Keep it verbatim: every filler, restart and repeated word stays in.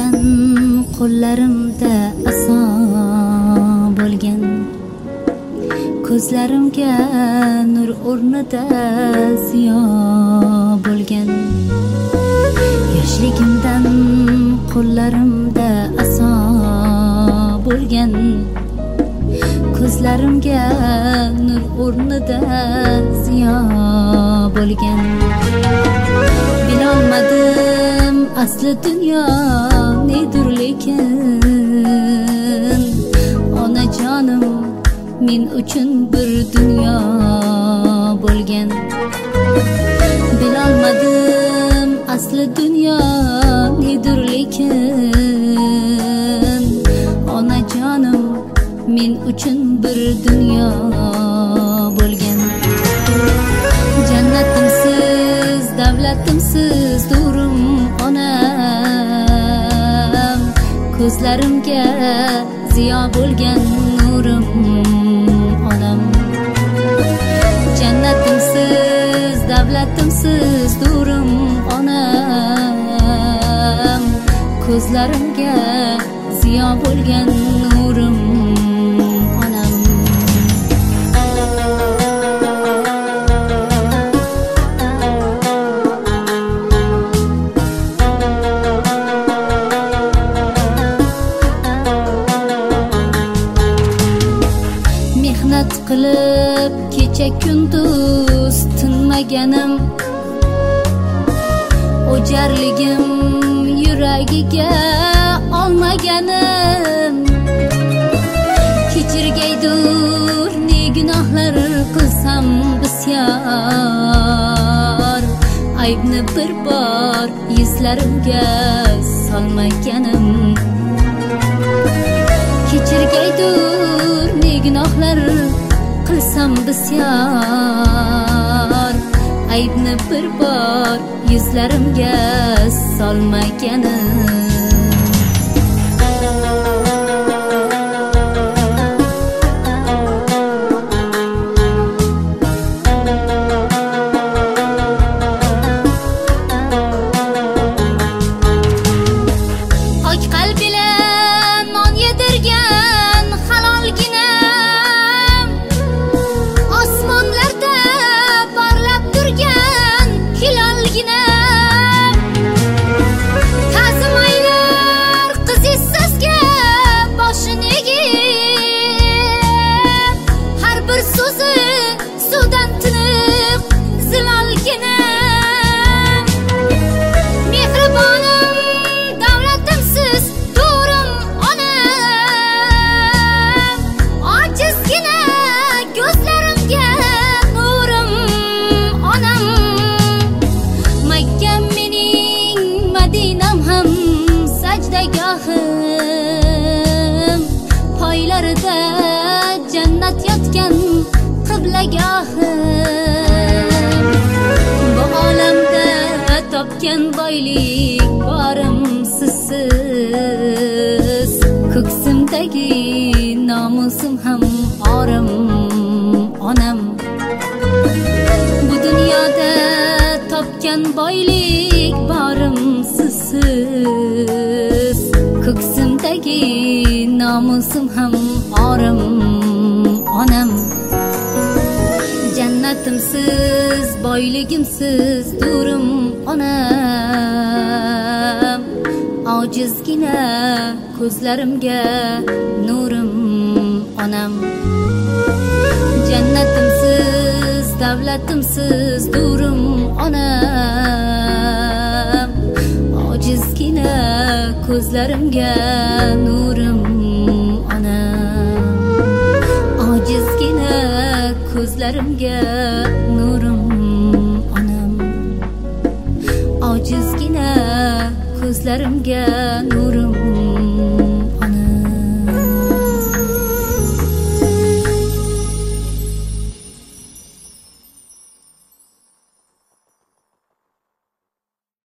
kimdan qo'llarimda aso bo'lgan, ko'zlarimga nur o'rnida ziyo bo'lgan. Yoshligimdan qo'llarimda aso bo'lgan, ko'zlarimga nur o'rnida ziyo bo'lgan. Bilolmadim asli dunyo nedir lekin, onajonim men uchun bir dunyo bo'lgan. Bilolmadim asli dunyo nedir lekin, onajonim men uchun bir dunyo bo'lgan. Jannatimsiz, davlatimsiz durum onam, ko'zlarimga ziyo bo'lgan nurim onam. Jannatimsiz, davlatimsiz durum onam, ko'zlarimga ziyo bo'lgan nurim onam. Mehnat qilib kecha kunduz tinmaganim, o'jarligim yuragiga olmaganim. Kechirgaydur ne gunohlar qilsam bisyor, aybni bir bor yuzlarimga solmaganim. Kechirgaydur ne gunohlar qilsam bisyor, aybni bir bor yuzlarimga solmaganim. Poylarida jannat yotgan qiblagahim. Bu olamda topgan boylik borim sizsiz, ko'ksimdagi nomusim ham orim onam. Bu dunyoda topgan boylik borim sizsiz, ko'ksimdagi nomusim ham orim onam. Jannatimsiz, boyligimsiz durim onam, ojizgina ko'zlarimga nurim onam. Jannatimsiz, davlatimsiz durim onam, ojizgina ko'zlarimga nurim onam. Ojizgina ko'zlarimga nurim onam, ojizgina ko'zlarimga nurim